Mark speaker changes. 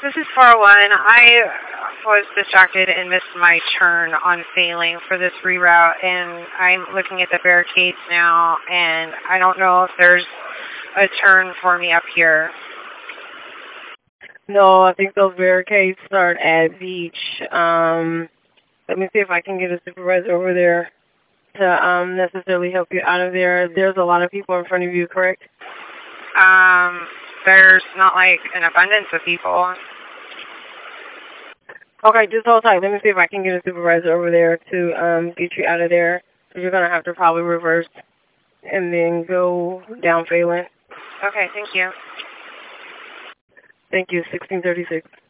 Speaker 1: This is 401. I was distracted and missed my turn on failing for this reroute, and I'm looking at the barricades now, and I don't know if there's a turn for me up here.
Speaker 2: No, I think those barricades start at Beach. Let me see if I can get a supervisor over there to necessarily help you out of there. There's a lot of people in front of you, correct?
Speaker 1: There's not like an abundance of people.
Speaker 2: Okay, just hold tight. Let me see if I can get a supervisor over there to get you out of there. You're going to have to probably reverse and then go down Phelan.
Speaker 1: Okay, thank you.
Speaker 2: Thank you, 1636.